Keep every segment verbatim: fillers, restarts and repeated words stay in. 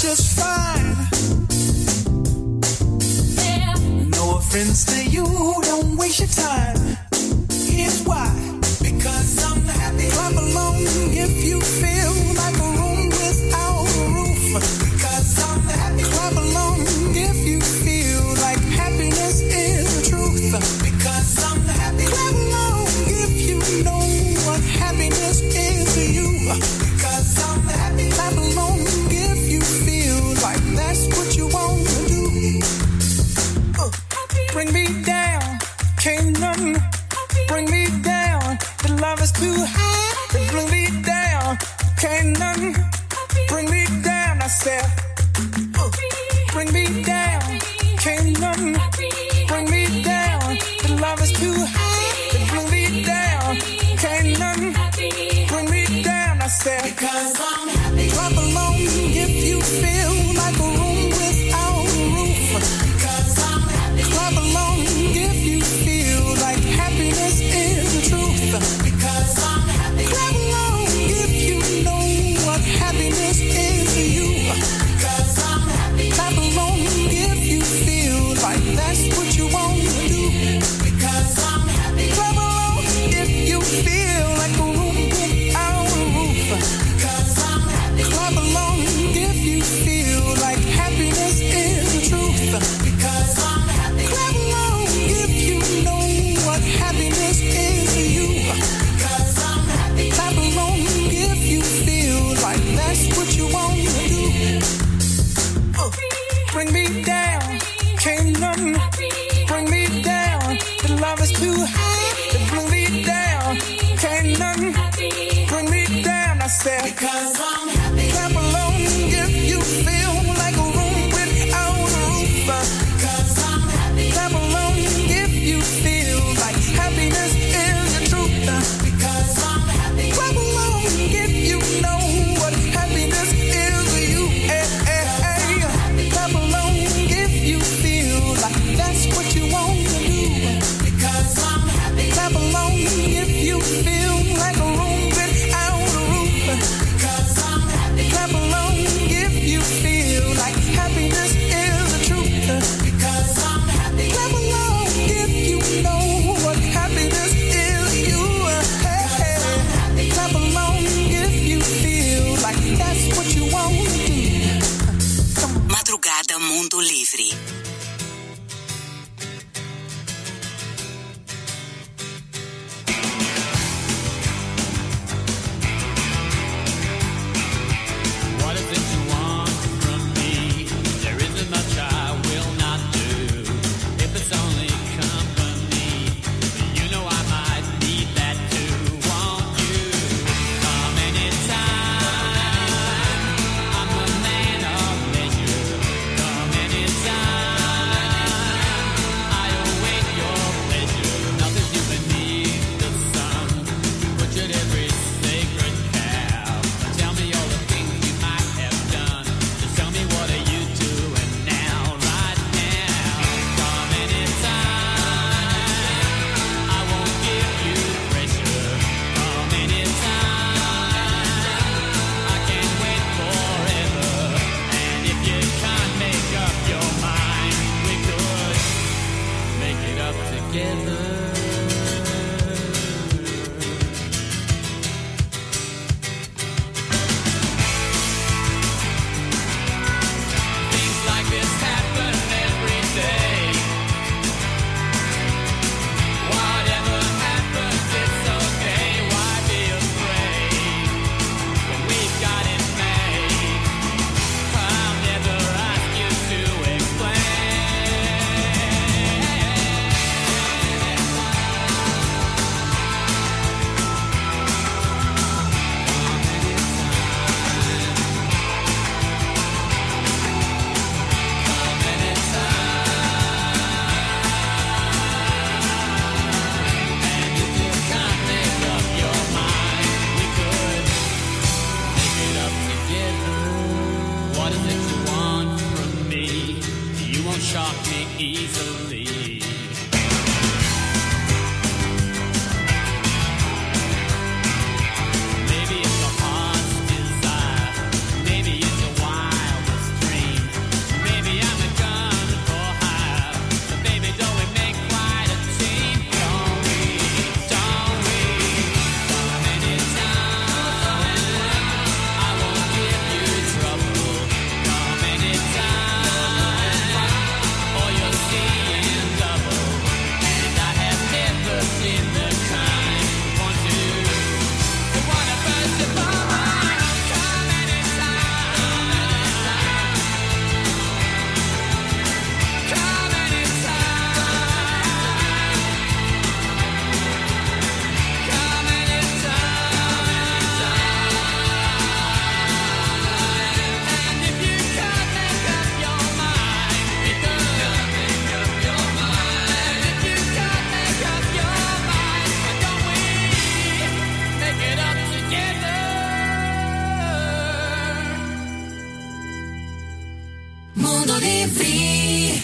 just fine. Yeah. No offense to you, don't waste your time. Here's why. Because I'm happy. Clap along if you feel like a room without a roof. Because I'm happy. Clap along if you feel like happiness is the truth. Because I'm happy. Clap along if you know what happiness is to you. Because I'm happy. Clap along if you feel like that's what you want to do. Uh, bring me down, can't nothing bring me down. The love is too high to bring me down. Can't nothing bring me down. I said, uh, bring me down, can't nothing bring me down. The love is too high to bring me down. Can't nothing bring me down. I said, because I'm happy. Clap along if you feel like a room without a roof. Because I'm happy. Clap along if you feel like happiness is the truth. Because I'm happy. Clap along if you know what happiness is to you. Because I'm happy. Clap along if you feel like that's what you want to do. Because I'm happy. Clap along if you feel like a room without a roof. Because I'm happy. Clap along if you feel like happiness is the truth. Because I'm happy. Clap along if you know what happiness is to you. Because I'm happy. Clap along if you feel like that's what you want to do. Uh, bring me down, can't nothing bring me down. The love is too high to bring me down. Can't nothing bring me down. I said, because I'm happy. Clap along if you feel like a room without a roof. Because I'm happy. Clap along if you feel like happiness is the truth. Because I'm happy. Clap along if you know what happiness is to you. Hey, hey, hey. Clap along if you feel like that's what you want to do. Because I'm happy. Clap along if you feel like a room without a roof. Because I'm happy. Clap along if you feel like happiness is the truth. Because I'm happy. Clap along if you know what happiness is to you. Hey, hey. Clap along if you feel like that's what you want to do. Madrugada Mundo Livre. What is it you want from me? There isn't much I will not do. If it's only company, you know I might need that too. Won't you come anytime? I'm a man of leisure. Come anytime. I await your pleasure. Nothing new beneath the sun. Butchered every sacred cow. Tell me all the things you might have done. Just tell me what are you doing now, right now. Come anytime. I won't give you pressure. Come anytime. I can't wait forever. And if you can't make up your mind, we could make it up together. Things like this happen every day. Whatever happens, it's okay. Why be afraid when we've got it made? I'll never ask you to explain. Maybe it's a heart's desire. Maybe it's a wildest Mundo Livre.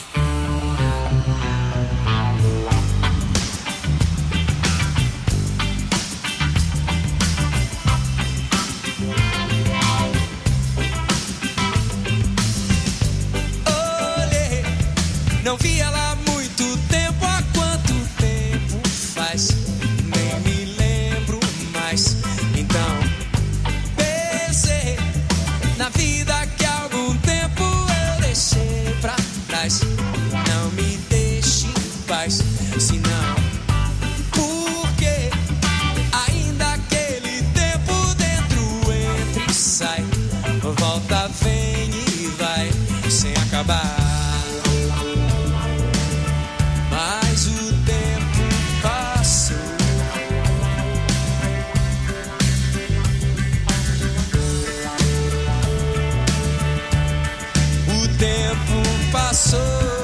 Olhei, não vi ela há muito tempo. Há quanto tempo faz? Nem me lembro mais. Então pensei na vida que há algum tempo eu deixei pra trás. Não me deixe em paz, senão porque ainda aquele tempo dentro entra e sai, volta, vem e vai sem acabar. Mas o tempo passou. O tempo passou.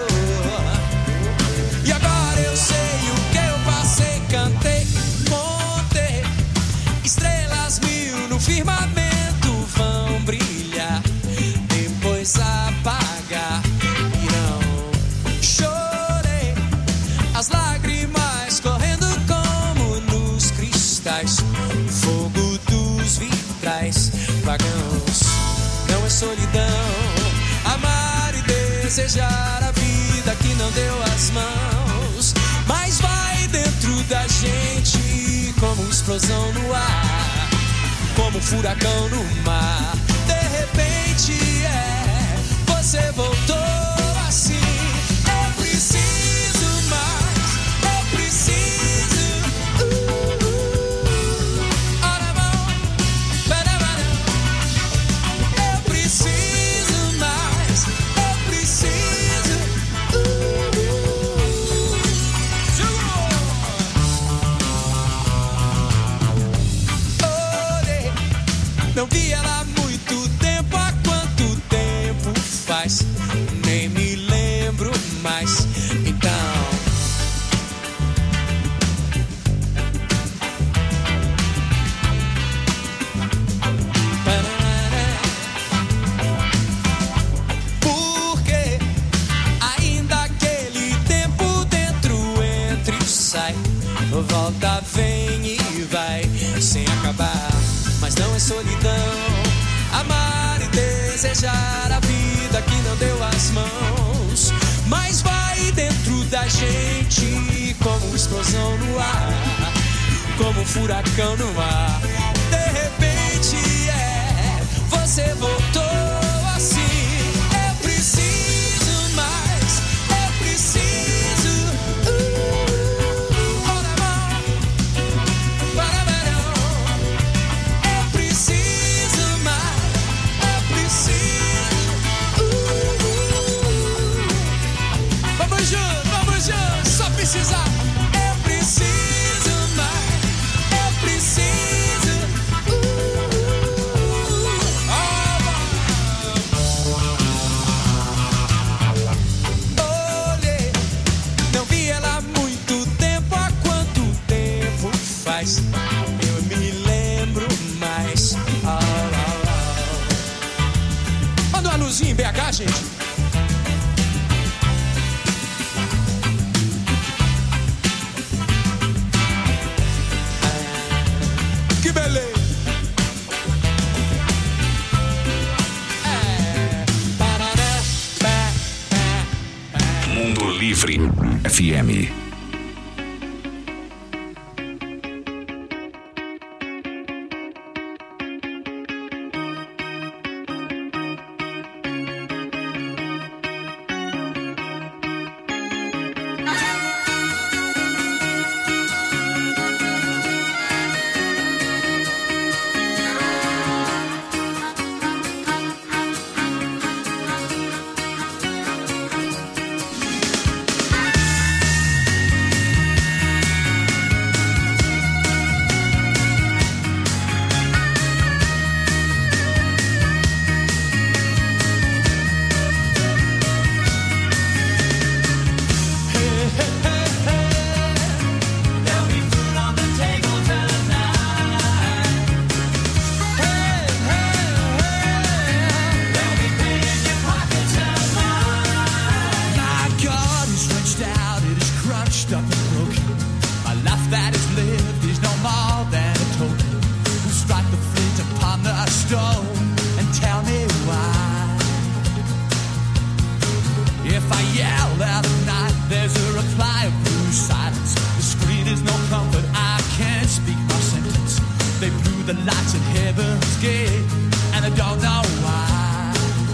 E agora eu sei o que eu passei. Cantei, montei estrelas mil no firmamento. Vão brilhar, depois apagar. Irão, chorei, as lágrimas correndo como nos cristais. Fogo dos vitrais vagãos. Não é solidão amar e desejar a vida que não deu as mãos, mas vai dentro da gente como explosão no ar, como furacão no mar. De repente é, você voltou assim. Eu preciso mais, eu preciso. Uh, uh, ora bom, barabara. Eu preciso mais, eu preciso. Uh, uh, olhei, não vi ela há muito tempo. Há quanto tempo faz? Nem me lembro mais. Então porque ainda aquele tempo dentro entra e sai, volta, vem e vai sem acabar. Mas não é solidão amar e desejar a vida que não deu as mãos, mas vai dentro da gente como explosão no ar, como furacão no mar. De repente é, você voltou assim. Eu preciso mais, eu preciso. Uh, ora bom, barabarão. Eu preciso mais, eu preciso. Uh, uh. Vamos juntos, vamos juntos, só precisar. Eu preciso mais, eu preciso. Uh, uh. Oh, olhei, não vi ela há muito tempo. Há quanto tempo faz? Eu me lembro mais. Oh, oh, oh. Manda uma luzinha em B H, gente. Que beleza. É. Parará, pá, pá, pá. Mundo Livre F M. door and tell me why. If I yell out at night, there's a reply of blue silence. The screen is no comfort, I can't speak my sentence. They blew the lights at Heaven's Gate, and I don't know why.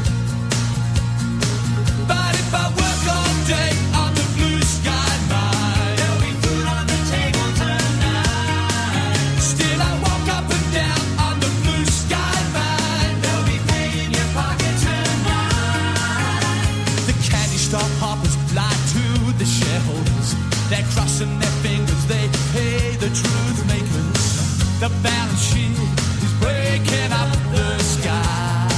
But if I work all day on the blue sky mine, there'll be food on the table tonight. Still I walk up and down on the blue sky mine. There'll be pay in your pocket tonight. The candy store hoppers lie to the shareholders. They're crossing their fingers, they pay the truth makers. The balance sheet is breaking up the sky.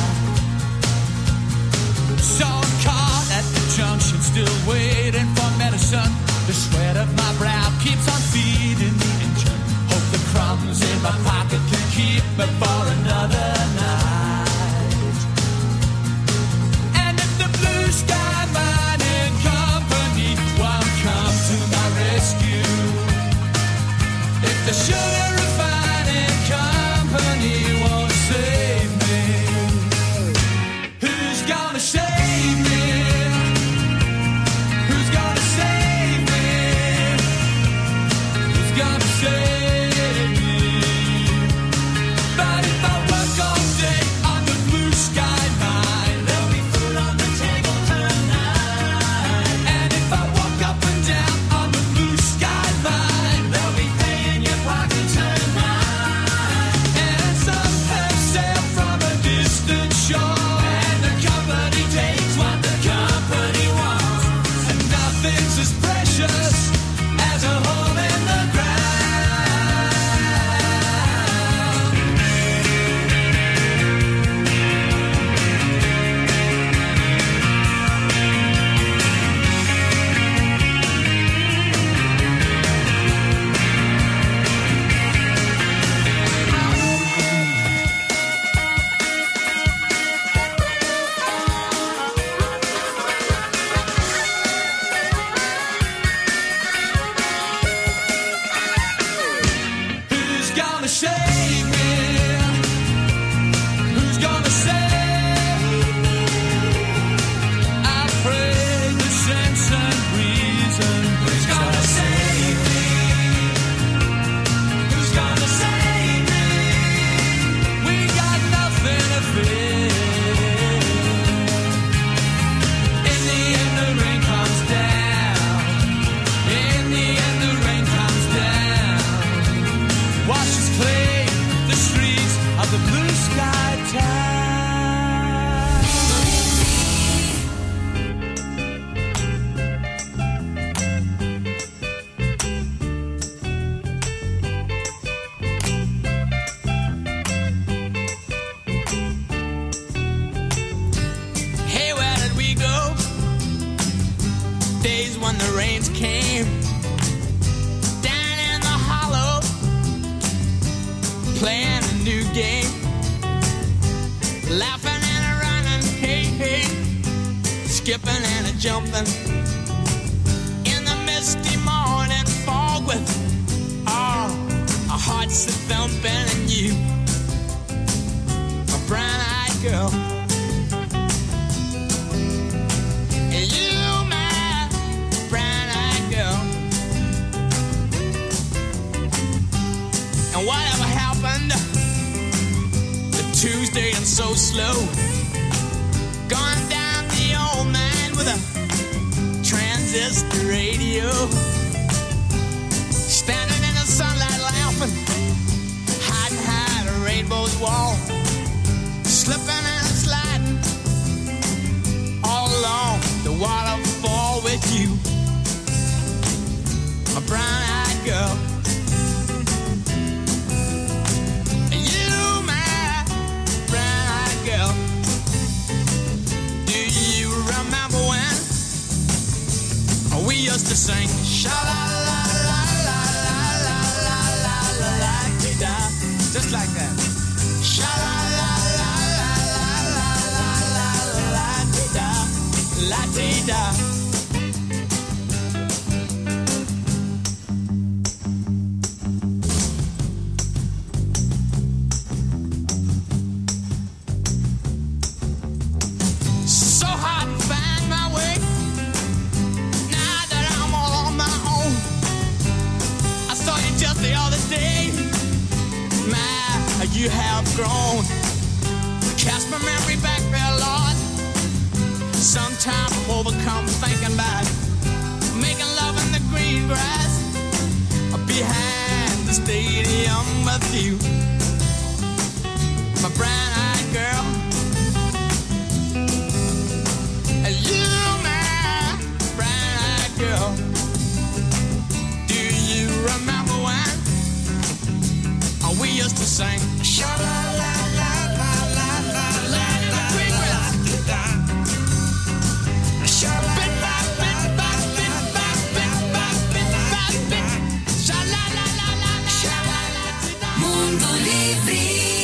So I'm caught at the junction, still waiting for medicine. The sweat of my brow keeps on feeding the engine. Hope the crumbs in my pocket can keep me for another night. And if the blue sky mining company won't come to my rescue, if the sugar refining company won't save me, who's gonna save me? Who's gonna save me? Who's gonna save me? But if I work all day on the blue sky mine, there'll be food on the table tonight. And if I walk up and down on the blue sky mine, there'll be pay in your pocket tonight. And some have sailed from a distant shore, and the company takes what the company wants. And nothing's as precious as a hole in the ground. Who's gonna save me? Who's gonna save me? I pray the sense and reason. Who's gonna save me? Who's gonna save me? We got nothing to fear. In the end the rain comes down. In the end the rain comes down. Washes clean the streets of the blue sky town. Hey, where did we go? Days when the rains came down in the hollow, playing a new game, laughing and a running, hey, hey, skipping and a jumping in the misty morning fog with all our hearts a thumping, and you, a brown-eyed girl, and you, my brown-eyed girl. And whatever happened to Tuesday and so slow, gone down the old man with a transistor radio, standing in the sunlight laughing, hiding behind a rainbow's wall, slipping and sliding all along the waterfall with you, a brown-eyed girl. We used to sing sha la la la la la la la la la da, just like that. Sha la la la la la la la la la da, la da. you have grown. Cast my memory back there, Lord. Sometimes I'm overcome thinking about making love in the green grass behind the stadium with you, my brown-eyed girl. And you, my brown-eyed girl. Do you remember when we used to sing? Sha-la-la-la-la-la-la-la in the green grass. Mundo Livre.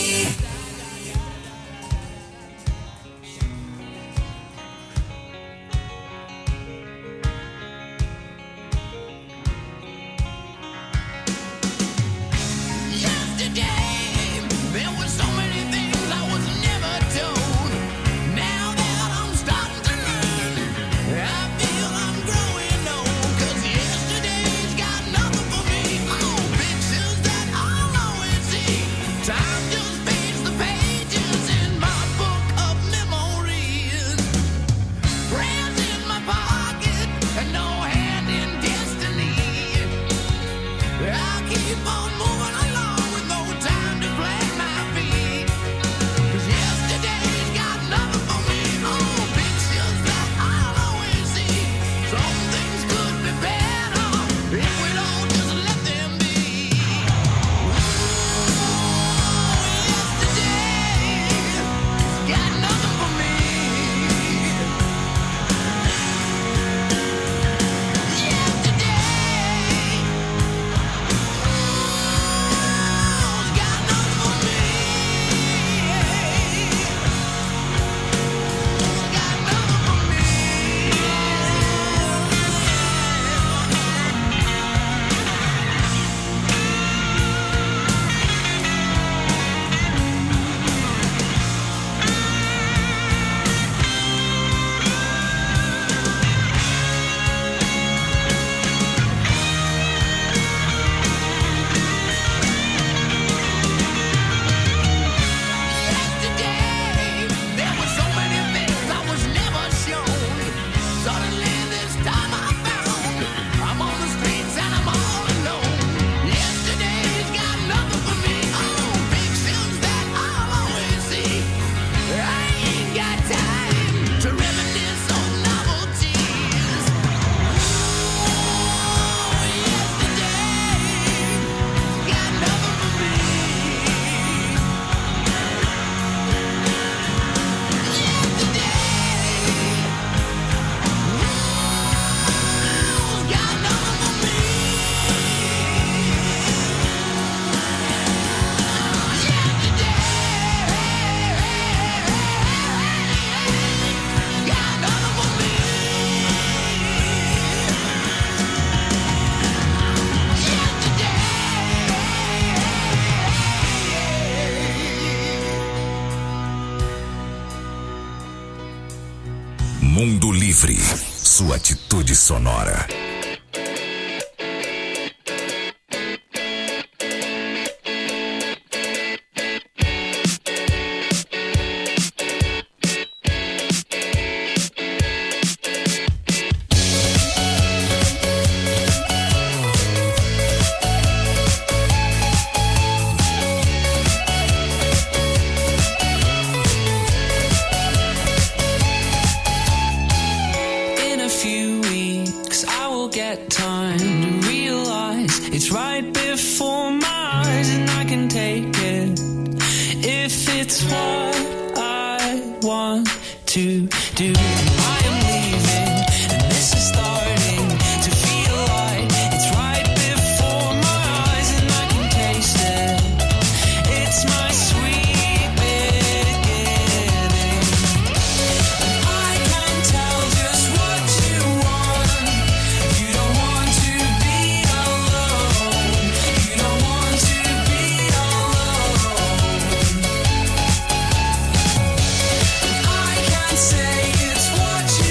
Mundo Livre, sua atitude sonora. Say it's what you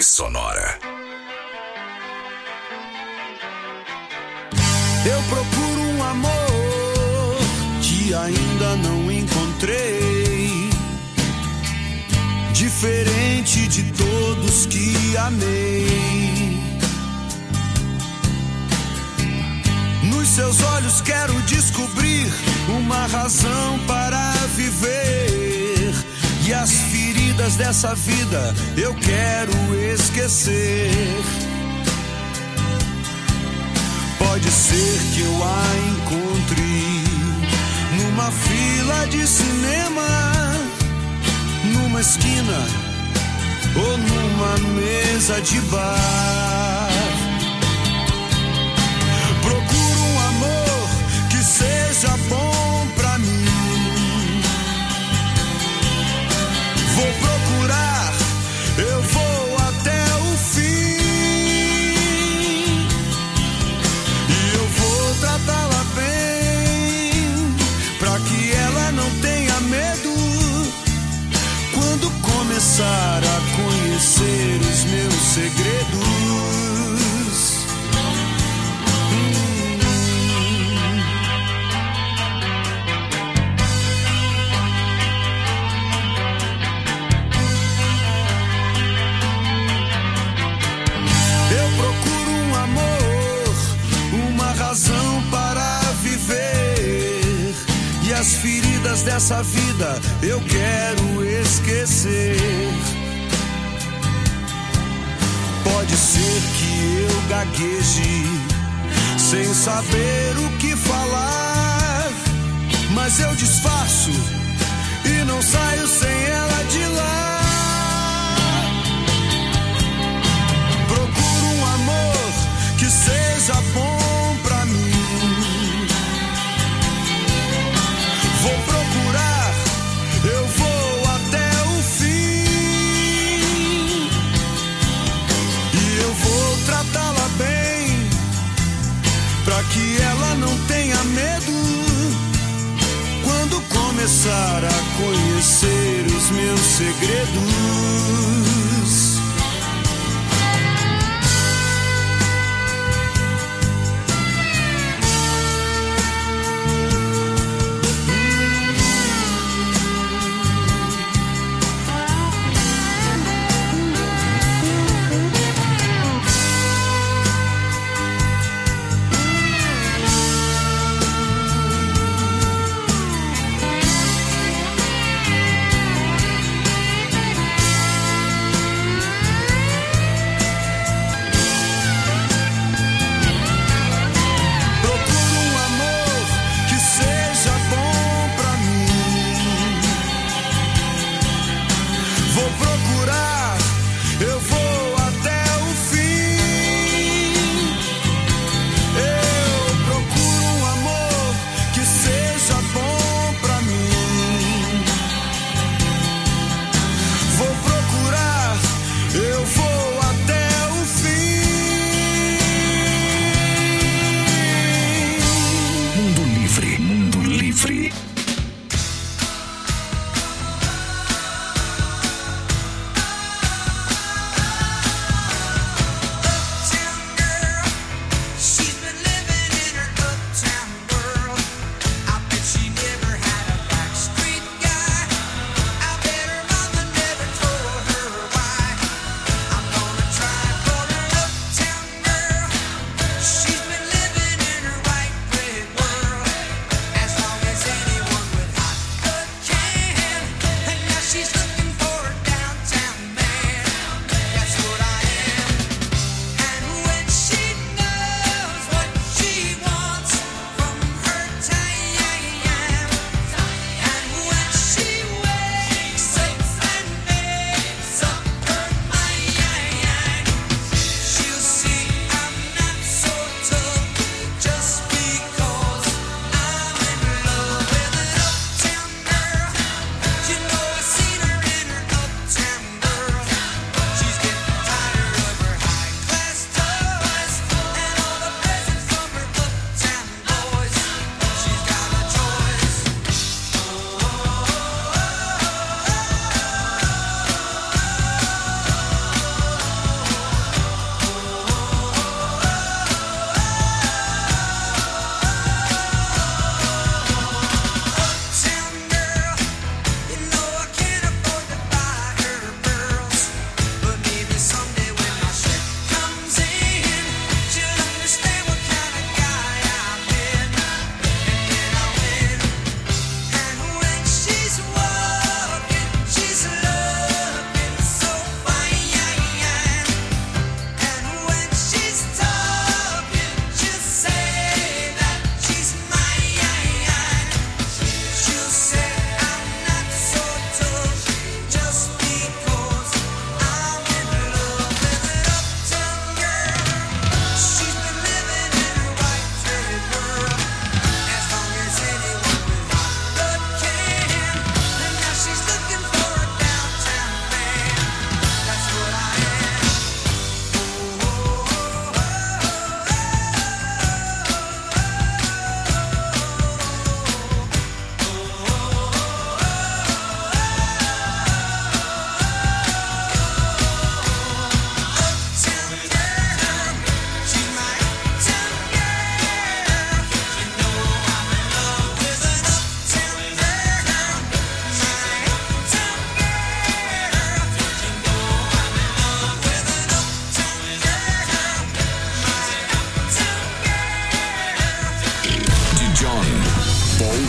sonora. Eu procuro um amor que ainda não encontrei, diferente de todos que amei. Nos seus olhos quero descobrir uma razão para viver, e as feridas dessa vida eu quero esquecer. Pode ser que eu a encontre numa fila de cinema, numa esquina ou numa mesa de bar. Procuro um amor que seja bom pra mim. Vou procurar, eu vou até o fim, e eu vou tratá-la bem, pra que ela não tenha medo quando começar a conhecer os meus segredos. Eu procuro um amor, uma razão para viver, e as feridas dessa vida eu quero esquecer. Pode ser que eu gagueje sem saber o que falar, mas eu disfarço e não saio sem ela de lá. Procuro um amor que seja bom pra mim. Vou procurar, eu vou até o fim, e eu vou tratá-la bem, pra que ela não tenha medo quando começar a conhecer os meus segredos.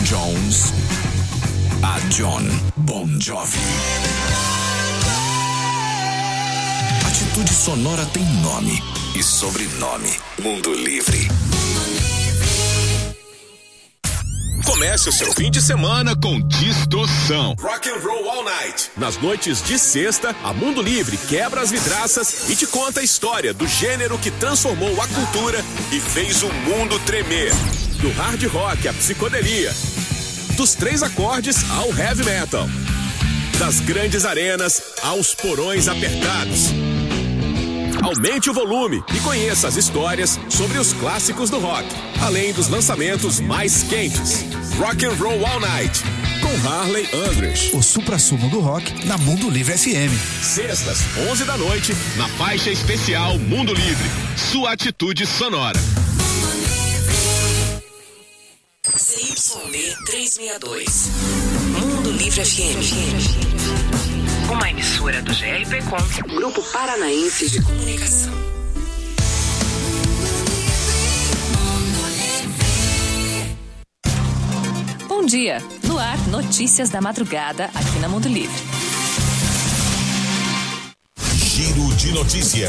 Jones a John Bon Jovi. Atitude Sonora tem nome e sobrenome. Mundo Livre. Comece o seu fim de semana com Distorção. Rock and Roll All Night. Nas noites de sexta, a Mundo Livre quebra as vidraças e te conta a história do gênero que transformou a cultura e fez o mundo tremer. Do hard rock à psicodelia, dos três acordes ao heavy metal, das grandes arenas aos porões apertados. Aumente o volume e conheça as histórias sobre os clássicos do rock, além dos lançamentos mais quentes. Rock and Roll All Night, com Harley Andrews. O suprassumo do rock na Mundo Livre F M. Sextas, onze da noite, na faixa especial Mundo Livre. Sua atitude sonora. C Y D trezentos e sessenta e dois. Mundo Livre F M. Uma emissora do G R P Com, Grupo Paranaense de Comunicação. Bom dia. No ar, notícias da madrugada aqui na Mundo Livre. Giro de notícia.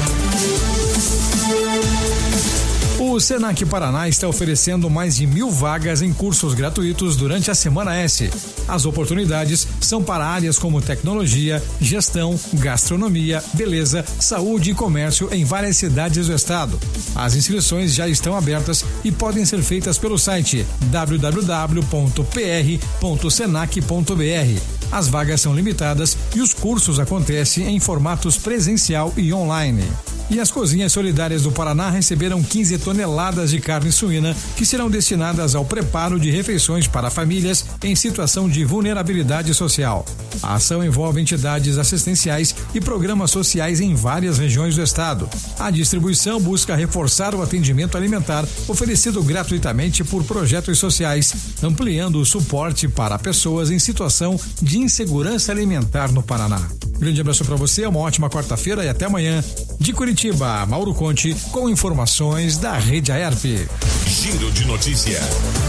O Senac Paraná está oferecendo mais de mil vagas em cursos gratuitos durante a Semana S. As oportunidades são para áreas como tecnologia, gestão, gastronomia, beleza, saúde e comércio em várias cidades do estado. As inscrições já estão abertas e podem ser feitas pelo site w w w ponto p r ponto senac ponto b r. As vagas são limitadas e os cursos acontecem em formatos presencial e online. E as cozinhas solidárias do Paraná receberam quinze toneladas de carne suína que serão destinadas ao preparo de refeições para famílias em situação de vulnerabilidade social. A ação envolve entidades assistenciais e programas sociais em várias regiões do estado. A distribuição busca reforçar o atendimento alimentar oferecido gratuitamente por projetos sociais, ampliando o suporte para pessoas em situação de insegurança alimentar no Paraná. Grande abraço para você, uma ótima quarta-feira e até amanhã. De Curitiba, Mauro Conte, com informações da Rede Aerp. Giro de notícia.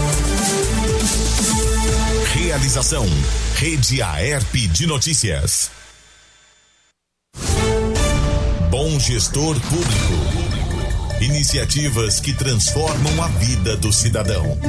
Realização, Rede Aerp de Notícias. Bom Gestor Público. Iniciativas que transformam a vida do cidadão.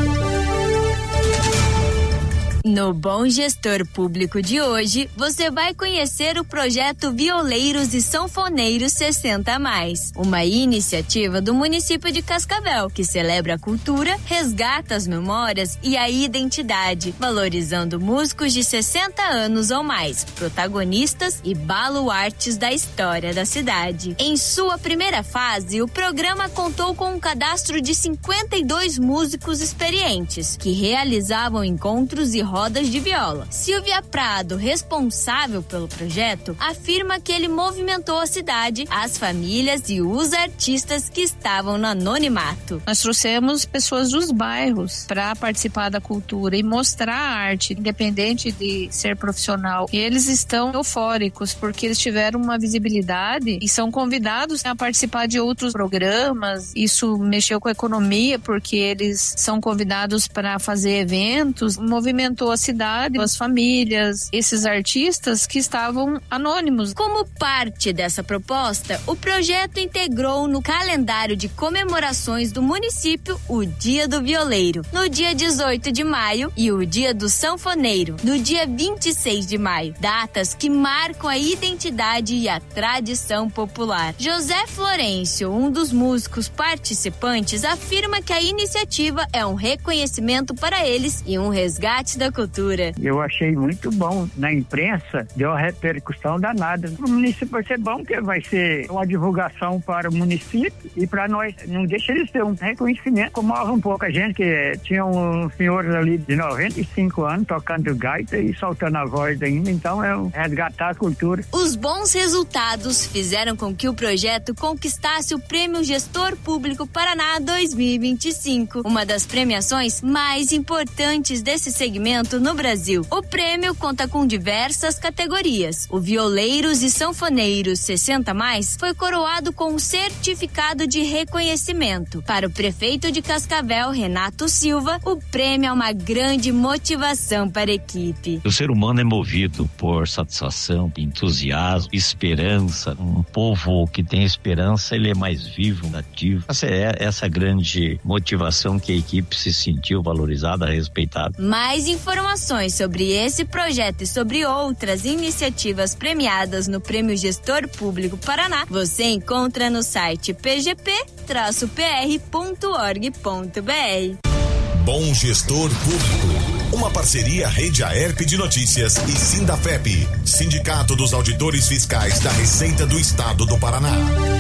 No Bom Gestor Público de hoje, você vai conhecer o projeto Violeiros e Sanfoneiros sessenta a mais, uma iniciativa do município de Cascavel, que celebra a cultura, resgata as memórias e a identidade, valorizando músicos de sessenta anos ou mais, protagonistas e baluartes da história da cidade. Em sua primeira fase, o programa contou com um cadastro de cinquenta e dois músicos experientes, que realizavam encontros e rodas de viola. Silvia Prado, responsável pelo projeto, afirma que ele movimentou a cidade, as famílias e os artistas que estavam no anonimato. Nós trouxemos pessoas dos bairros para participar da cultura e mostrar a arte, independente de ser profissional. E eles estão eufóricos porque eles tiveram uma visibilidade e são convidados a participar de outros programas. Isso mexeu com a economia porque eles são convidados para fazer eventos, movimentou a cidade, as famílias, esses artistas que estavam anônimos. Como parte dessa proposta, o projeto integrou no calendário de comemorações do município o Dia do Violeiro, no dia dezoito de maio, e o Dia do Sanfoneiro, no dia vinte e seis de maio, datas que marcam a identidade e a tradição popular. José Florencio, um dos músicos participantes, afirma que a iniciativa é um reconhecimento para eles e um resgate da cultura. Eu achei muito bom. Na imprensa, deu uma repercussão danada. O município vai ser bom, porque vai ser uma divulgação para o município e para nós. Não deixa eles ter um reconhecimento. Comove um pouco a gente, que tinha um senhor ali de noventa e cinco anos tocando gaita e soltando a voz ainda. Então é um resgatar a cultura. Os bons resultados fizeram com que o projeto conquistasse o Prêmio Gestor Público Paraná dois mil e vinte e cinco, uma das premiações mais importantes desse segmento instrumento no Brasil. O prêmio conta com diversas categorias. O Violeiros e Sanfoneiros sessenta mais foi coroado com um certificado de reconhecimento. Para o prefeito de Cascavel, Renato Silva, o prêmio é uma grande motivação para a equipe. O ser humano é movido por satisfação, entusiasmo, esperança. Um povo que tem esperança, ele é mais vivo, ativo. Essa é essa grande motivação que a equipe se sentiu valorizada, respeitada. Mais informações sobre esse projeto e sobre outras iniciativas premiadas no Prêmio Gestor Público Paraná, você encontra no site p g p traço p r ponto org ponto b r. Bom Gestor Público. Uma parceria Rede Aerp de Notícias e Sindafep, Sindicato dos Auditores Fiscais da Receita do Estado do Paraná.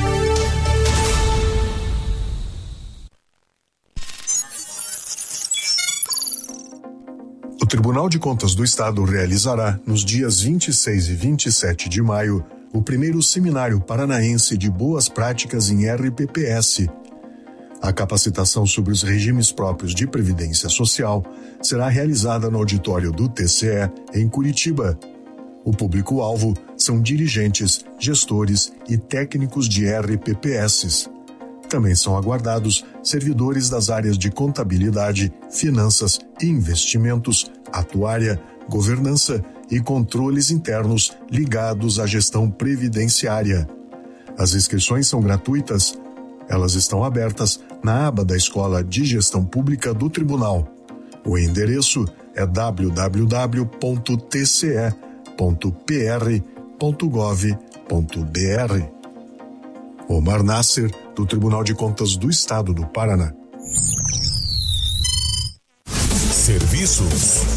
O Tribunal de Contas do Estado realizará, nos dias vinte e seis e vinte e sete de maio, o primeiro Seminário Paranaense de Boas Práticas em R P P S. A capacitação sobre os regimes próprios de previdência social será realizada no auditório do T C E, em Curitiba. O público-alvo são dirigentes, gestores e técnicos de R P P S. Também são aguardados servidores das áreas de contabilidade, finanças e investimentos, atuária, governança e controles internos ligados à gestão previdenciária. As inscrições são gratuitas. Elas estão abertas na aba da Escola de Gestão Pública do Tribunal. O endereço é w w w ponto t c e ponto p r ponto gov ponto b r. Omar Nasser, do Tribunal de Contas do Estado do Paraná. Serviços.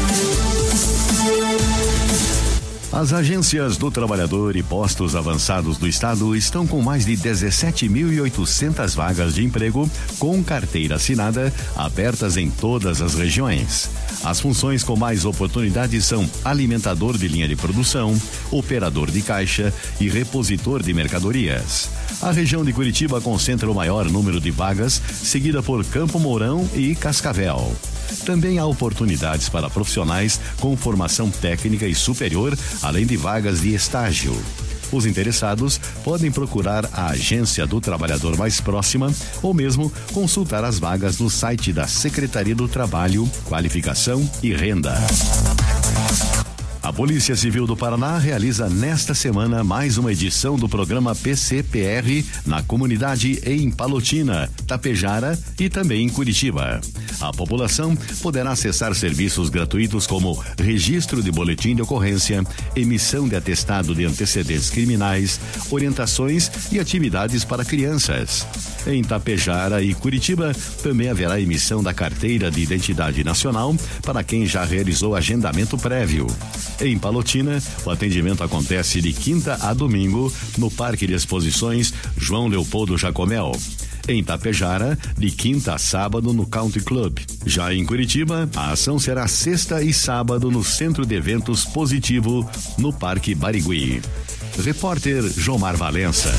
As agências do trabalhador e postos avançados do estado estão com mais de dezessete mil e oitocentas vagas de emprego com carteira assinada, abertas em todas as regiões. As funções com mais oportunidades são alimentador de linha de produção, operador de caixa e repositor de mercadorias. A região de Curitiba concentra o maior número de vagas, seguida por Campo Mourão e Cascavel. Também há oportunidades para profissionais com formação técnica e superior, além de vagas de estágio. Os interessados podem procurar a agência do trabalhador mais próxima ou mesmo consultar as vagas no site da Secretaria do Trabalho, Qualificação e Renda. A Polícia Civil do Paraná realiza nesta semana mais uma edição do programa P C P R na comunidade em Palotina, Tapejara e também em Curitiba. A população poderá acessar serviços gratuitos como registro de boletim de ocorrência, emissão de atestado de antecedentes criminais, orientações e atividades para crianças. Em Tapejara e Curitiba também haverá emissão da carteira de identidade nacional para quem já realizou agendamento prévio. Em Palotina, o atendimento acontece de quinta a domingo no Parque de Exposições João Leopoldo Jacomel. Em Tapejara, de quinta a sábado no Country Club. Já em Curitiba, a ação será sexta e sábado no Centro de Eventos Positivo, no Parque Barigui. Repórter Jomar Valença.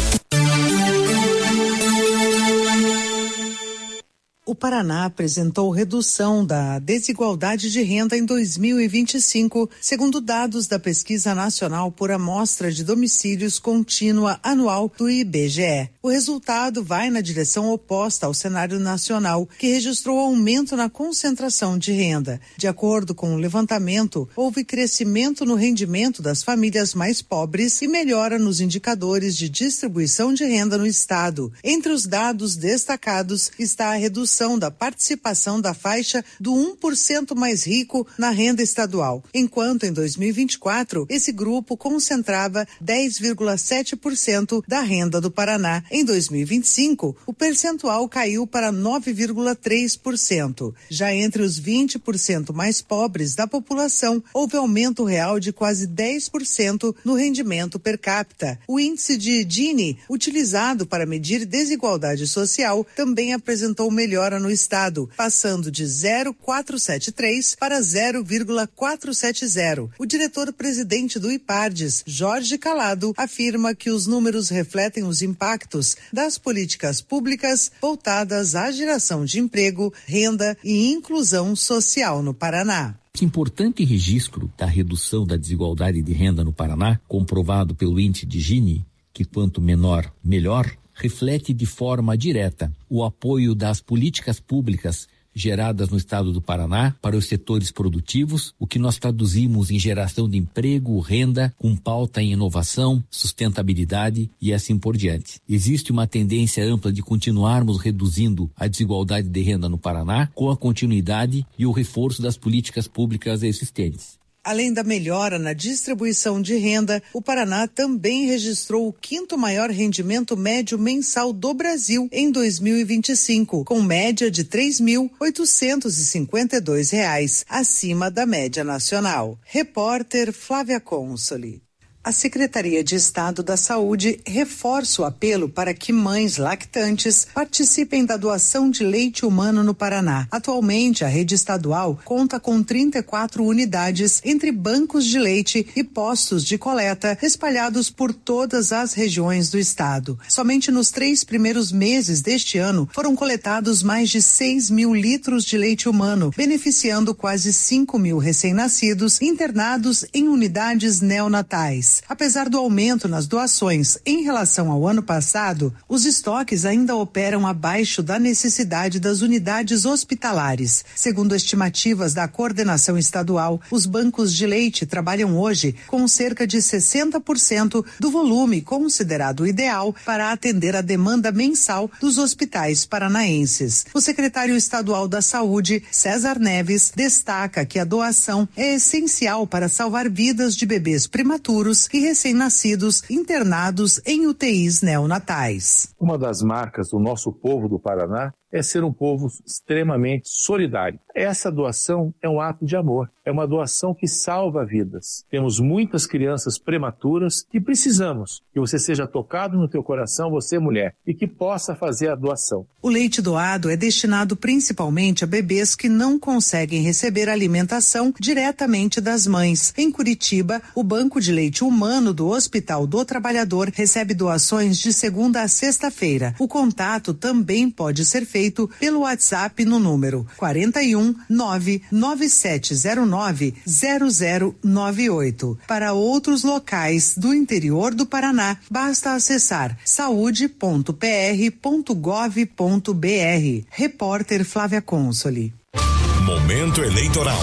O Paraná apresentou redução da desigualdade de renda em dois mil e vinte e cinco, segundo dados da Pesquisa Nacional por Amostra de Domicílios Contínua Anual do I B G E. O resultado vai na direção oposta ao cenário nacional, que registrou aumento na concentração de renda. De acordo com o levantamento, houve crescimento no rendimento das famílias mais pobres e melhora nos indicadores de distribuição de renda no estado. Entre os dados destacados está a redução da participação da faixa do um por cento mais rico na renda estadual, enquanto em dois mil e vinte e quatro esse grupo concentrava dez vírgula sete por cento da renda do Paraná. Em dois mil e vinte e cinco, o percentual caiu para nove vírgula três por cento. Já entre os vinte por cento mais pobres da população, houve aumento real de quase dez por cento no rendimento per capita. O índice de Gini, utilizado para medir desigualdade social, também apresentou melhora melhora no estado, passando de zero vírgula quatrocentos e setenta e três para zero vírgula quatrocentos e setenta. O diretor-presidente do IPARDES, Jorge Calado, afirma que os números refletem os impactos das políticas públicas voltadas à geração de emprego, renda e inclusão social no Paraná. Importante registro da redução da desigualdade de renda no Paraná, comprovado pelo índice de Gini, que quanto menor, melhor, reflete de forma direta o apoio das políticas públicas geradas no estado do Paraná para os setores produtivos, o que nós traduzimos em geração de emprego, renda, com pauta em inovação, sustentabilidade e assim por diante. Existe uma tendência ampla de continuarmos reduzindo a desigualdade de renda no Paraná com a continuidade e o reforço das políticas públicas existentes. Além da melhora na distribuição de renda, o Paraná também registrou o quinto maior rendimento médio mensal do Brasil em dois mil e vinte e cinco, com média de três mil oitocentos e cinquenta e dois reais, acima da média nacional. Repórter Flávia Consoli. A Secretaria de Estado da Saúde reforça o apelo para que mães lactantes participem da doação de leite humano no Paraná. Atualmente, a rede estadual conta com trinta e quatro unidades entre bancos de leite e postos de coleta espalhados por todas as regiões do estado. Somente nos três primeiros meses deste ano foram coletados mais de seis mil litros de leite humano, beneficiando quase cinco mil recém-nascidos internados em unidades neonatais. Apesar do aumento nas doações em relação ao ano passado, os estoques ainda operam abaixo da necessidade das unidades hospitalares. Segundo estimativas da coordenação estadual, os bancos de leite trabalham hoje com cerca de sessenta por cento do volume considerado ideal para atender a demanda mensal dos hospitais paranaenses. O secretário estadual da Saúde, César Neves, destaca que a doação é essencial para salvar vidas de bebês prematuros e recém-nascidos internados em U T Is neonatais. Uma das marcas do nosso povo do Paraná é ser um povo extremamente solidário. Essa doação é um ato de amor, é uma doação que salva vidas. Temos muitas crianças prematuras e precisamos que você seja tocado no teu coração, você mulher, e que possa fazer a doação. O leite doado é destinado principalmente a bebês que não conseguem receber alimentação diretamente das mães. Em Curitiba, o Banco de Leite Humano do Hospital do Trabalhador recebe doações de segunda a sexta-feira. O contato também pode ser feito feito pelo WhatsApp no número quatro um nove nove sete zero nove zero zero nove oito. Para outros locais do interior do Paraná, basta acessar saúde ponto p r ponto gov ponto b r. Repórter Flávia Consoli. Momento eleitoral.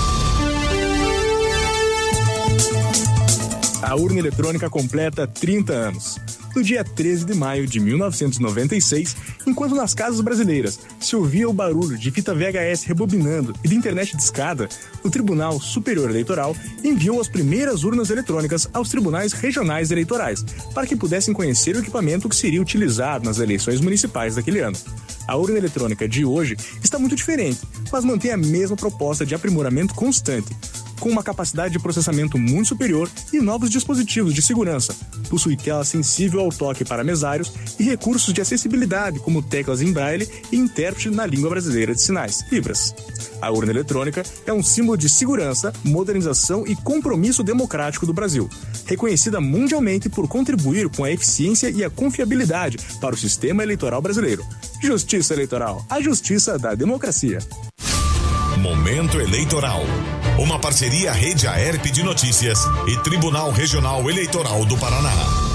A urna eletrônica completa trinta anos. No dia treze de maio de mil novecentos e noventa e seis, enquanto nas casas brasileiras se ouvia o barulho de fita V H S rebobinando e de internet discada, o Tribunal Superior Eleitoral enviou as primeiras urnas eletrônicas aos tribunais regionais eleitorais, para que pudessem conhecer o equipamento que seria utilizado nas eleições municipais daquele ano. A urna eletrônica de hoje está muito diferente, mas mantém a mesma proposta de aprimoramento constante, com uma capacidade de processamento muito superior e novos dispositivos de segurança. Possui tela sensível ao toque para mesários e recursos de acessibilidade, como teclas em braille e intérprete na língua brasileira de sinais, Libras. A urna eletrônica é um símbolo de segurança, modernização e compromisso democrático do Brasil, reconhecida mundialmente por contribuir com a eficiência e a confiabilidade para o sistema eleitoral brasileiro. Justiça Eleitoral, a justiça da democracia. Momento eleitoral. Uma parceria Rede Aerp de Notícias e Tribunal Regional Eleitoral do Paraná.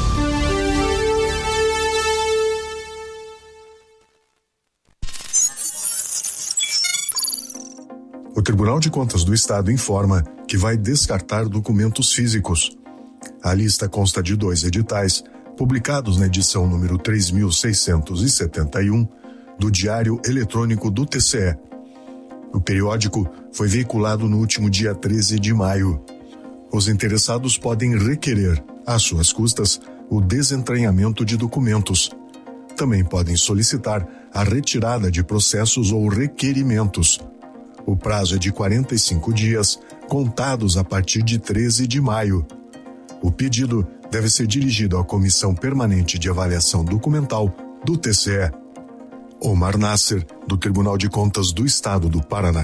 O Tribunal de Contas do Estado informa que vai descartar documentos físicos. A lista consta de dois editais, publicados na edição número três mil seiscentos e setenta e um do Diário Eletrônico do T C E. O periódico foi veiculado no último dia treze de maio. Os interessados podem requerer, às suas custas, o desentranhamento de documentos. Também podem solicitar a retirada de processos ou requerimentos. O prazo é de quarenta e cinco dias, contados a partir de treze de maio. O pedido deve ser dirigido à Comissão Permanente de Avaliação Documental do T C E. Omar Nasser, do Tribunal de Contas do Estado do Paraná.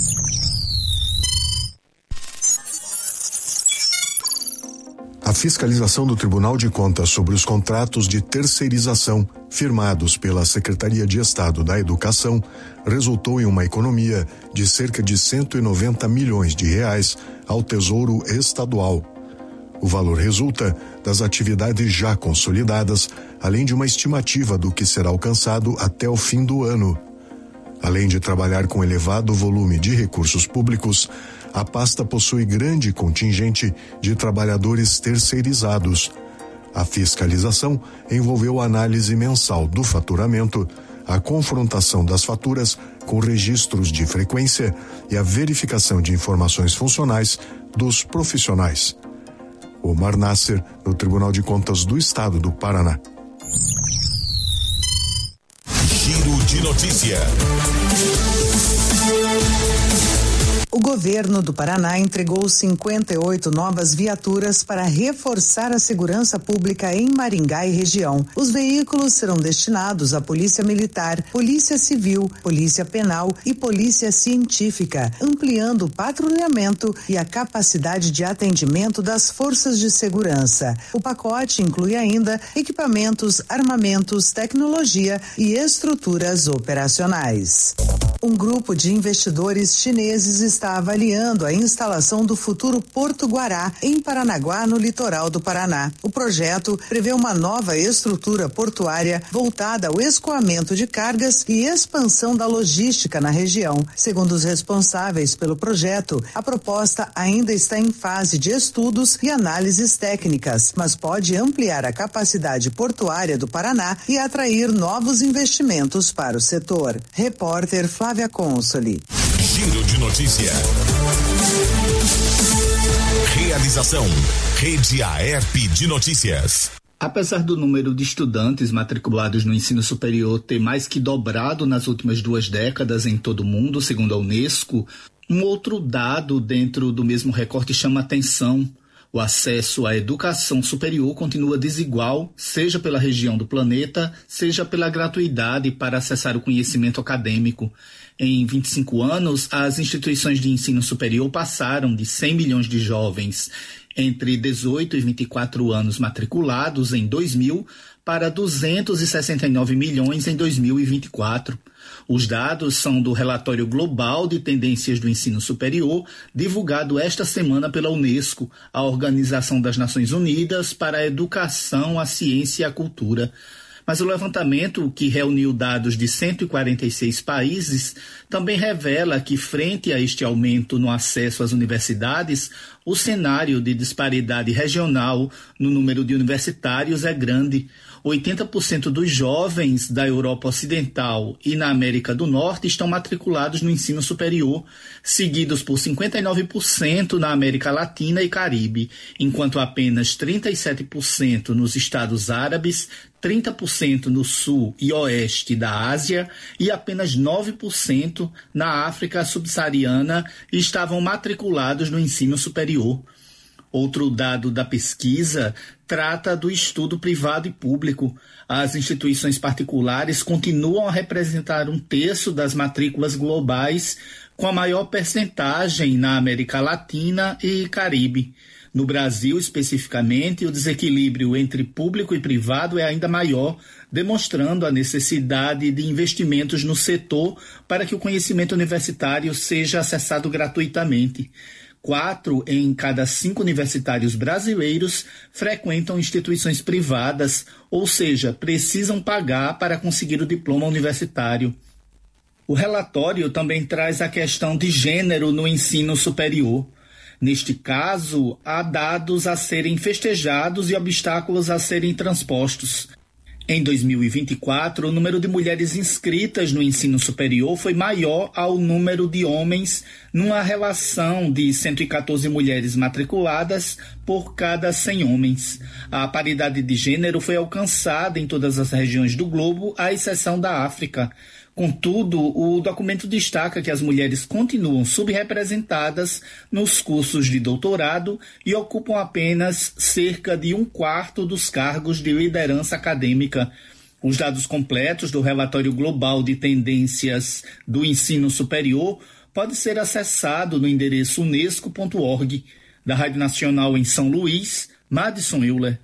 A fiscalização do Tribunal de Contas sobre os contratos de terceirização firmados pela Secretaria de Estado da Educação resultou em uma economia de cerca de cento e noventa milhões de reais ao Tesouro Estadual. O valor resulta das atividades já consolidadas, além de uma estimativa do que será alcançado até o fim do ano. Além de trabalhar com elevado volume de recursos públicos, a pasta possui grande contingente de trabalhadores terceirizados. A fiscalização envolveu a análise mensal do faturamento, a confrontação das faturas com registros de frequência e a verificação de informações funcionais dos profissionais. Omar Nasser, no Tribunal de Contas do Estado do Paraná. Giro de notícia. O governo do Paraná entregou cinquenta e oito novas viaturas para reforçar a segurança pública em Maringá e região. Os veículos serão destinados à Polícia Militar, Polícia Civil, Polícia Penal e Polícia Científica, ampliando o patrulhamento e a capacidade de atendimento das forças de segurança. O pacote inclui ainda equipamentos, armamentos, tecnologia e estruturas operacionais. Um grupo de investidores chineses está avaliando a instalação do futuro Porto Guará, em Paranaguá, no litoral do Paraná. O projeto prevê uma nova estrutura portuária voltada ao escoamento de cargas e expansão da logística na região. Segundo os responsáveis pelo projeto, a proposta ainda está em fase de estudos e análises técnicas, mas pode ampliar a capacidade portuária do Paraná e atrair novos investimentos para o setor. Repórter Flávia Consoli. Giro de notícia. Realização: Rede Aerp de Notícias. Apesar do número de estudantes matriculados no ensino superior ter mais que dobrado nas últimas duas décadas em todo o mundo, segundo a Unesco, um outro dado dentro do mesmo recorte chama atenção. O acesso à educação superior continua desigual, seja pela região do planeta, seja pela gratuidade para acessar o conhecimento acadêmico. Em vinte e cinco anos, as instituições de ensino superior passaram de cem milhões de jovens entre dezoito e vinte e quatro anos matriculados em dois mil para duzentos e sessenta e nove milhões em dois mil e vinte e quatro. Os dados são do Relatório Global de Tendências do Ensino Superior, divulgado esta semana pela Unesco, a Organização das Nações Unidas para a Educação, a Ciência e a Cultura. Mas o levantamento, que reuniu dados de cento e quarenta e seis países, também revela que, frente a este aumento no acesso às universidades, o cenário de disparidade regional no número de universitários é grande. oitenta por cento dos jovens da Europa Ocidental e na América do Norte estão matriculados no ensino superior, seguidos por cinquenta e nove por cento na América Latina e Caribe, enquanto apenas trinta e sete por cento nos Estados Árabes, trinta por cento no sul e oeste da Ásia e apenas nove por cento na África subsaariana estavam matriculados no ensino superior. Outro dado da pesquisa trata do estudo privado e público. As instituições particulares continuam a representar um terço das matrículas globais, com a maior percentagem na América Latina e Caribe. No Brasil, especificamente, o desequilíbrio entre público e privado é ainda maior, demonstrando a necessidade de investimentos no setor para que o conhecimento universitário seja acessado gratuitamente. Quatro em cada cinco universitários brasileiros frequentam instituições privadas, ou seja, precisam pagar para conseguir o diploma universitário. O relatório também traz a questão de gênero no ensino superior. Neste caso, há dados a serem festejados e obstáculos a serem transpostos. Em dois mil e vinte e quatro, o número de mulheres inscritas no ensino superior foi maior ao número de homens, numa relação de cento e quatorze mulheres matriculadas por cada cem homens. A paridade de gênero foi alcançada em todas as regiões do globo, à exceção da África. Contudo, o documento destaca que as mulheres continuam subrepresentadas nos cursos de doutorado e ocupam apenas cerca de um quarto dos cargos de liderança acadêmica. Os dados completos do relatório global de tendências do ensino superior pode ser acessado no endereço unesco ponto org. Da Rádio Nacional em São Luís, Madison Euler.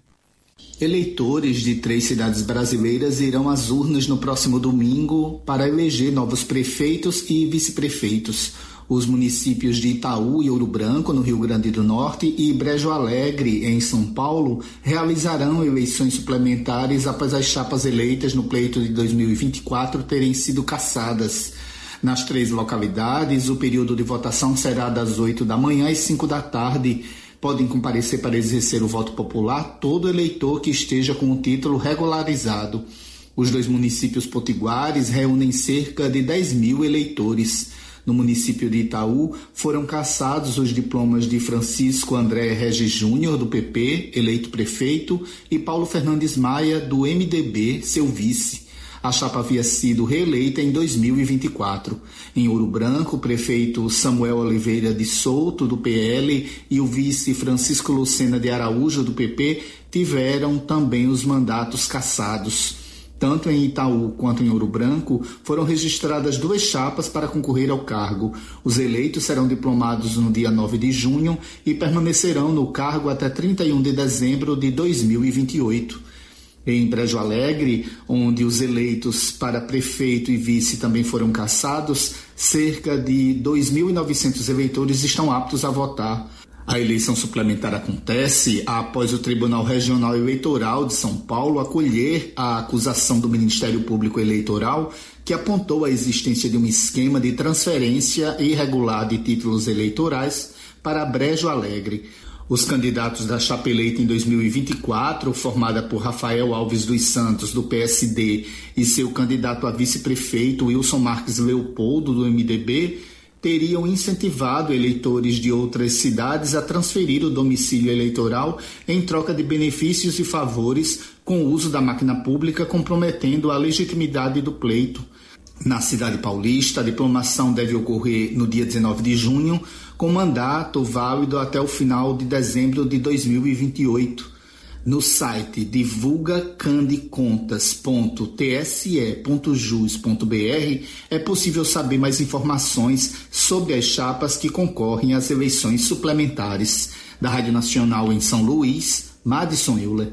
Eleitores de três cidades brasileiras irão às urnas no próximo domingo para eleger novos prefeitos e vice-prefeitos. Os municípios de Itaú e Ouro Branco, no Rio Grande do Norte, e Brejo Alegre, em São Paulo, realizarão eleições suplementares após as chapas eleitas no pleito de dois mil e vinte e quatro terem sido cassadas. Nas três localidades, o período de votação será das oito da manhã às cinco da tarde. Podem comparecer para exercer o voto popular todo eleitor que esteja com o título regularizado. Os dois municípios potiguares reúnem cerca de dez mil eleitores. No município de Itaú, foram cassados os diplomas de Francisco André Regis Júnior, do P P, eleito prefeito, e Paulo Fernandes Maia, do M D B, seu vice. A chapa havia sido reeleita em dois mil e vinte e quatro. Em Ouro Branco, o prefeito Samuel Oliveira de Souto, do P L, e o vice Francisco Lucena de Araújo, do P P, tiveram também os mandatos cassados. Tanto em Itaú quanto em Ouro Branco, foram registradas duas chapas para concorrer ao cargo. Os eleitos serão diplomados no dia nove de junho e permanecerão no cargo até trinta e um de dezembro de dois mil e vinte e oito. Em Brejo Alegre, onde os eleitos para prefeito e vice também foram cassados, cerca de dois mil e novecentos eleitores estão aptos a votar. A eleição suplementar acontece após o Tribunal Regional Eleitoral de São Paulo acolher a acusação do Ministério Público Eleitoral, que apontou a existência de um esquema de transferência irregular de títulos eleitorais para Brejo Alegre. Os candidatos da chapa eleita em dois mil e vinte e quatro, formada por Rafael Alves dos Santos, do P S D, e seu candidato a vice-prefeito, Wilson Marques Leopoldo, do M D B, teriam incentivado eleitores de outras cidades a transferir o domicílio eleitoral em troca de benefícios e favores com o uso da máquina pública, comprometendo a legitimidade do pleito. Na cidade paulista, a diplomação deve ocorrer no dia dezenove de junho, com mandato válido até o final de dezembro de dois mil e vinte e oito. No site divulga candicontas ponto t s e ponto jus ponto b r é possível saber mais informações sobre as chapas que concorrem às eleições suplementares. Da Rádio Nacional em São Luís, Madison Euler.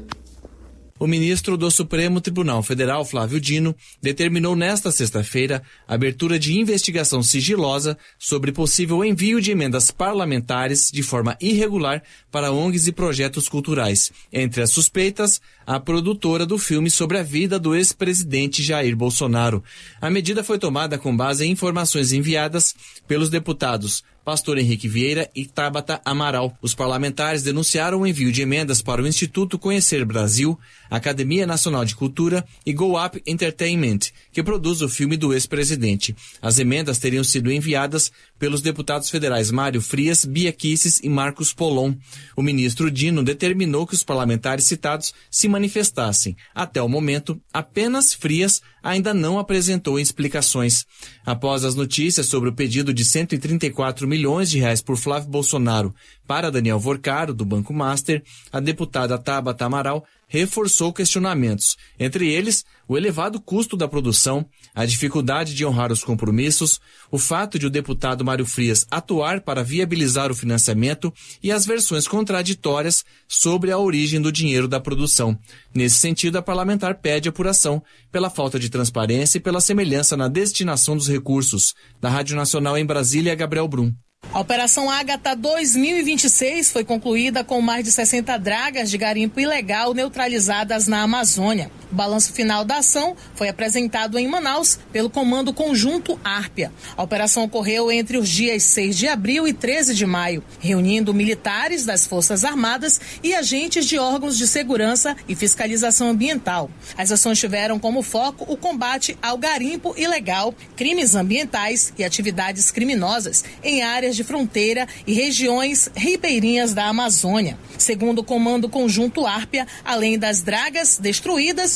O ministro do Supremo Tribunal Federal, Flávio Dino, determinou nesta sexta-feira a abertura de investigação sigilosa sobre possível envio de emendas parlamentares de forma irregular para O N Gs e projetos culturais. Entre as suspeitas, a produtora do filme sobre a vida do ex-presidente Jair Bolsonaro. A medida foi tomada com base em informações enviadas pelos deputados Pastor Henrique Vieira e Tabata Amaral. Os parlamentares denunciaram o envio de emendas para o Instituto Conhecer Brasil, Academia Nacional de Cultura e Go Up Entertainment, que produz o filme do ex-presidente. As emendas teriam sido enviadas pelos deputados federais Mário Frias, Bia Kicis e Marcos Polon. O ministro Dino determinou que os parlamentares citados se manifestassem. Até o momento, apenas Frias ainda não apresentou explicações. Após as notícias sobre o pedido de cento e trinta e quatro milhões de reais por Flávio Bolsonaro para Daniel Vorcaro, do Banco Master, a deputada Tabata Amaral reforçou questionamentos, entre eles o elevado custo da produção, a dificuldade de honrar os compromissos, o fato de o deputado Mário Frias atuar para viabilizar o financiamento e as versões contraditórias sobre a origem do dinheiro da produção. Nesse sentido, a parlamentar pede apuração pela falta de transparência e pela semelhança na destinação dos recursos. Da Rádio Nacional em Brasília, Gabriel Brum. A Operação Ágata dois mil e vinte e seis foi concluída com mais de sessenta dragas de garimpo ilegal neutralizadas na Amazônia. O balanço final da ação foi apresentado em Manaus pelo Comando Conjunto Árpia. A operação ocorreu entre os dias seis de abril e treze de maio, reunindo militares das Forças Armadas e agentes de órgãos de segurança e fiscalização ambiental. As ações tiveram como foco o combate ao garimpo ilegal, crimes ambientais e atividades criminosas em áreas de fronteira e regiões ribeirinhas da Amazônia. Segundo o Comando Conjunto Árpia, além das dragas destruídas,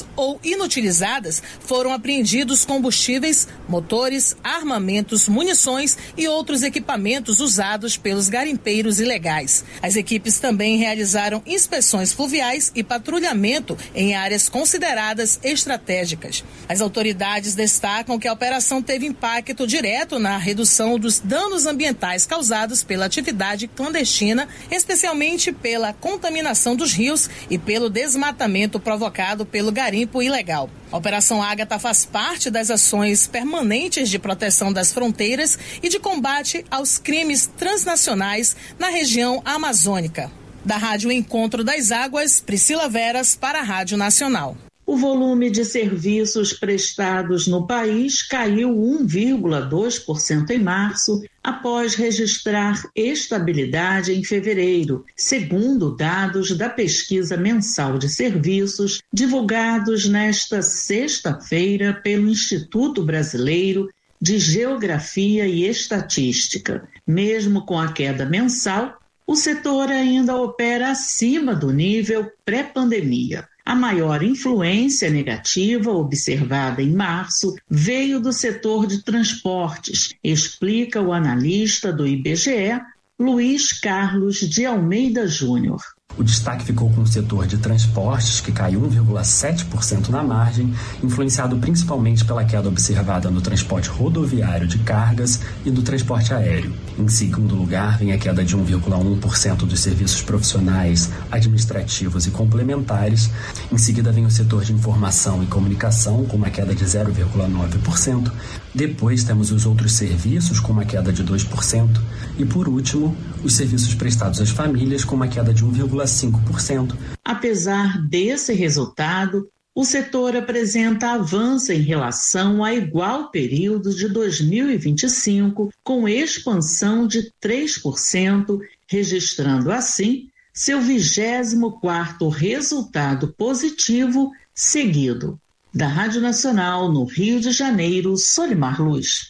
usadas ou inutilizadas, foram apreendidos combustíveis, motores, armamentos, munições e outros equipamentos usados pelos garimpeiros ilegais. As equipes também realizaram inspeções fluviais e patrulhamento em áreas consideradas estratégicas. As autoridades destacam que a operação teve impacto direto na redução dos danos ambientais causados pela atividade clandestina, especialmente pela contaminação dos rios e pelo desmatamento provocado pelo garimpo ilegal. A Operação Ágata faz parte das ações permanentes de proteção das fronteiras e de combate aos crimes transnacionais na região amazônica. Da Rádio Encontro das Águas, Priscila Veras para a Rádio Nacional. O volume de serviços prestados no país caiu um vírgula dois por cento em março, após registrar estabilidade em fevereiro, segundo dados da pesquisa mensal de serviços divulgados nesta sexta-feira pelo Instituto Brasileiro de Geografia e Estatística. Mesmo com a queda mensal, o setor ainda opera acima do nível pré-pandemia. A maior influência negativa observada em março veio do setor de transportes, explica o analista do I B G E, Luiz Carlos de Almeida Júnior. O destaque ficou com o setor de transportes, que caiu um vírgula sete por cento na margem, influenciado principalmente pela queda observada no transporte rodoviário de cargas e do transporte aéreo. Em segundo lugar, vem a queda de um vírgula um por cento dos serviços profissionais, administrativos e complementares. Em seguida, vem o setor de informação e comunicação, com uma queda de zero vírgula nove por cento. Depois, temos os outros serviços, com uma queda de dois por cento. E, por último, os serviços prestados às famílias, com uma queda de um vírgula cinco por cento. Apesar desse resultado, o setor apresenta avanço em relação a igual período de dois mil e vinte e cinco, com expansão de três por cento, registrando assim seu vigésimo quarto resultado positivo seguido. Da Rádio Nacional, no Rio de Janeiro, Solimar Luz.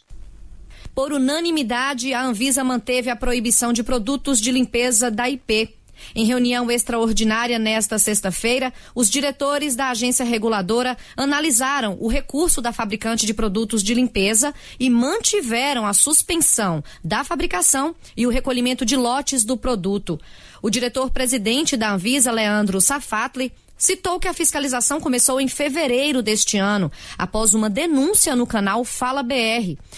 Por unanimidade, a Anvisa manteve a proibição de produtos de limpeza da I P. Em reunião extraordinária nesta sexta-feira, os diretores da agência reguladora analisaram o recurso da fabricante de produtos de limpeza e mantiveram a suspensão da fabricação e o recolhimento de lotes do produto. O diretor-presidente da Anvisa, Leandro Safatli, citou que a fiscalização começou em fevereiro deste ano, após uma denúncia no canal Fala B R,